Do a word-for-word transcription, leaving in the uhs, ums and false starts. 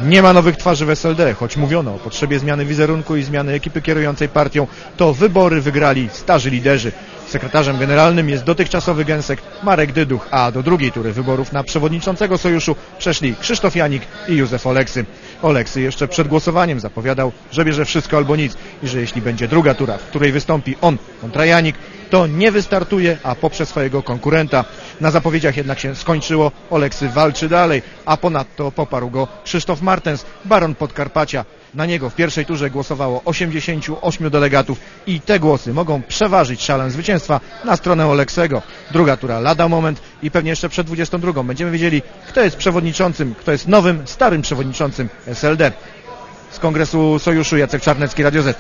Nie ma nowych twarzy w S L D, choć mówiono o potrzebie zmiany wizerunku i zmiany ekipy kierującej partią, to wybory wygrali starzy liderzy. Sekretarzem generalnym jest dotychczasowy gensek Marek Dyduch, a do drugiej tury wyborów na przewodniczącego sojuszu przeszli Krzysztof Janik i Józef Oleksy. Oleksy jeszcze przed głosowaniem zapowiadał, że bierze wszystko albo nic i że jeśli będzie druga tura, w której wystąpi on kontra Janik, to nie wystartuje, a poprze swojego konkurenta. Na zapowiedziach jednak się skończyło, Oleksy walczy dalej, a ponadto poparł go Krzysztof Martens, baron Podkarpacia. Na niego w pierwszej turze głosowało osiemdziesięciu ośmiu delegatów i te głosy mogą przeważyć szalem zwycięstwa na stronę Oleksego. Druga tura lada moment i pewnie jeszcze przed dwudziestą drugą będziemy wiedzieli, kto jest przewodniczącym, kto jest nowym, starym przewodniczącym S L D. Z Kongresu Sojuszu Jacek Czarnecki, Radio Z.